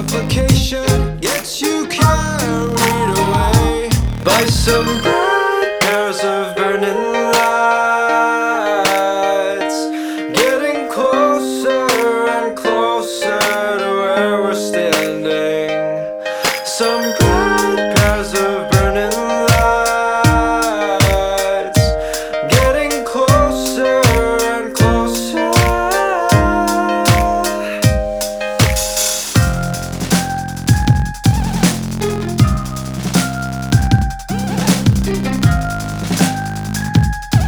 complication gets you carried away by some bright pairs of burning lights, getting closer and closer to where we're standing. Some bright pairs of burning lights, getting closer and closer.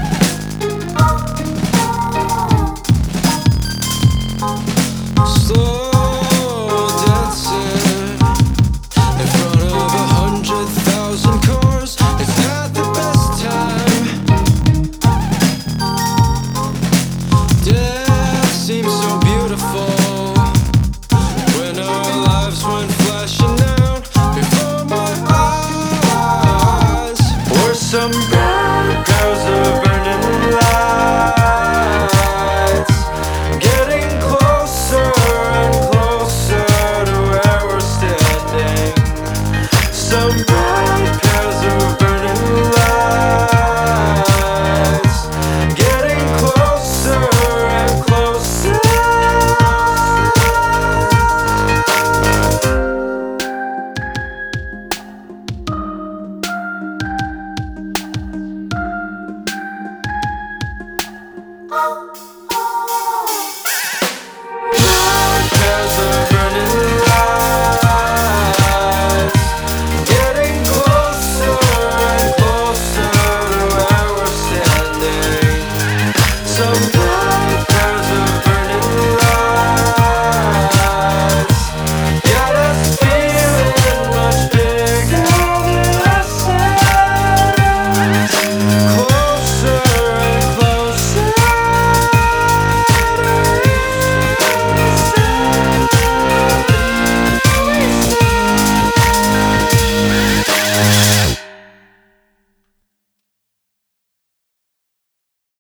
Slow